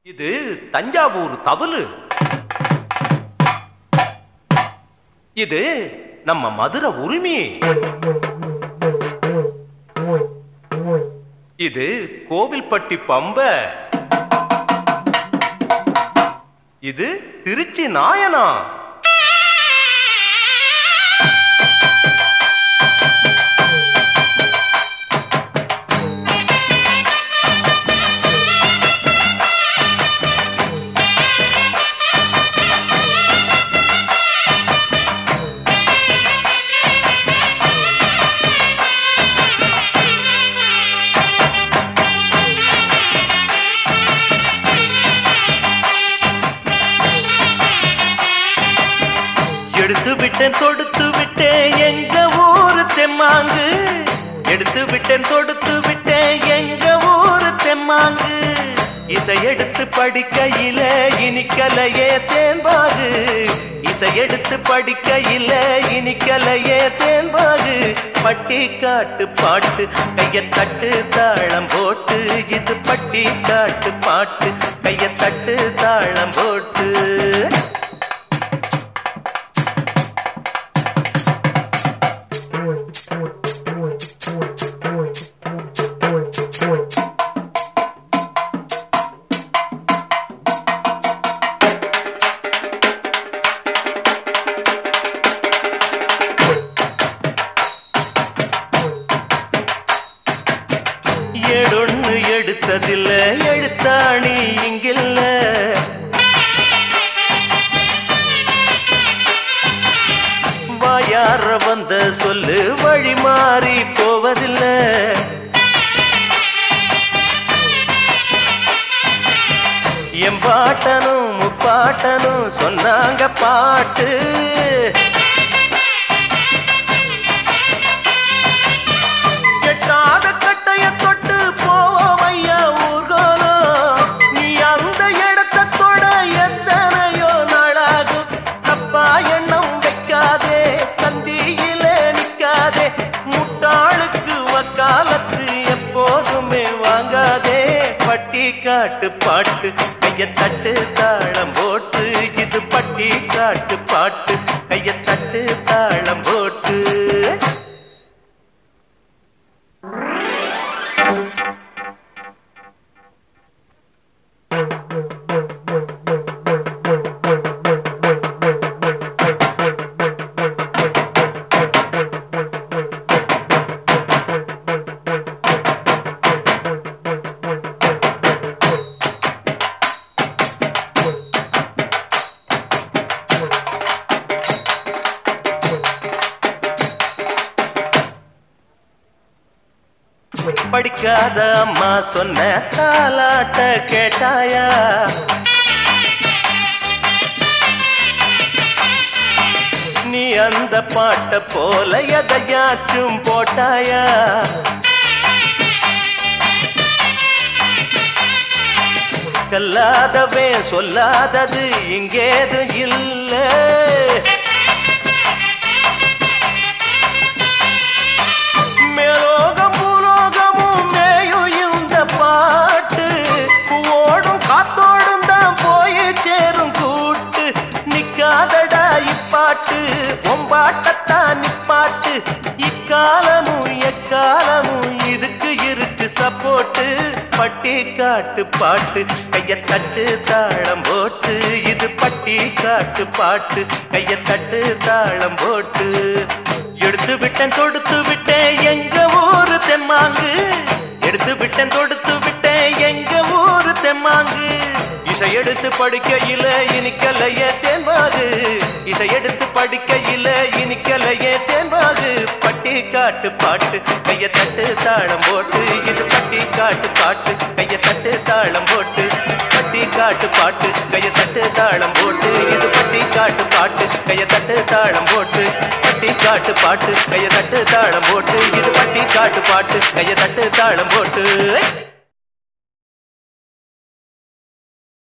இது தஞ்சாவூர் தவளு. இது நம்ம மதுரை உரிமை. இது கோவில்பட்டி பம்ப. இது திருச்சி நாயனா. எடுத்து விட்டேன் தொடுத்து விட்டேன் எங்க ஊரு தெம்மாங்கு. எடுத்து விட்டேன் தொடுத்து விட்டேன் எங்க ஊரு தெம்மாங்கு. இசை எடுத்து படிக்கையில இனிக்கலையே தேன்பாகு. இசை எடுத்து படிக்கையில இனிக்கலையே தேன்பாகு. பட்டி காட்டு பாட்டு கைய தட்டு தாளம் போட்டு. இது பட்டி காட்டு பாட்டு கைய தட்டு தாளம் போட்டு. ஏடொன்னு எடுத்ததில்ல எழுத்தாணி இங்கில்ல. வாயார வந்த சொல்லு வழி மாறி போவதில்லை. என் பாட்டனும் முப்பாட்டனும் சொன்னாங்க பாட்டு. எட்டாத கட்டைய தொட்டு போவோம் ஐயா ஊர்கோலம். நீ அந்த இடத்தை தொட எத்தனையோ நாளாகும். தப்பா எண்ணம் வைக்காதே, சந்தியில நிக்காதே. முட்டாளுக்கு வக்காலத்து எப்போதுமே வாங்காதே. பட்டி காட்டு பாட்டு கைய தட்டு தாளம் போட்டு. இது பட்டி காட்டு பாட்டு கைய தட்டு தாளம் போட்டு. படிக்காத அம்மா சொன்ன தாலாட்ட கேட்டாயா? நீ அந்த பாட்ட போல எதையாச்சும் போட்டாயா? கல்லாதவே சொல்லாதது இங்கேது இல்ல. மேலோகம் பூலோகமும் மேயும் இந்த பாட்டு. ஓடும் காத்தோடும் தான் போய் சேரும் கூட்டு. நிக்காதடா இப்பாட்டு ஒம்பாட்டத்தான் நிப்பாட்டு. இக்காலமும் எக்காலமும் இதுக்கு இருக்கு சப்போட்டு. பட்டி காட்டு பாட்டு கைய தட்டு தாளம் போட்டு. இது பட்டி காட்டு பாட்டு கைய தட்டு தாளம் போட்டு. எடுத்து விட்டேன் தொடுத்து விட்டேன் எங்க ஊரு தெம்மாங்கு. எடுத்து விட்டேன் தொடுத்து விட்டேன் எங்க ஊரு தெம்மாங்கு. இசை எடுத்து படிக்கையில இனிக்கலையே தேன்பாகு. இசை எடுத்து படிக்கையில இனிக்கலையே தேன்பாகு. பட்டி காட்டு பாட்டு கைய தட்டு தாளம் போட்டு. இது பட்டி காட்டு பாட்டு கைய தட்டு தாளம் போட்டு. பட்டி காட்டு பாட்டு கைய தட்டு தாளம் போட்டு. இது பட்டி காட்டு பாட்டு கைய தட்டு தாளம் போட்டு. பட்டி காட்டு பாட்டு கைய தட்டு தாளம் போட்டு. இது பட்டி காட்டு பாட்டு கைய தட்டு தாளம் போட்டு.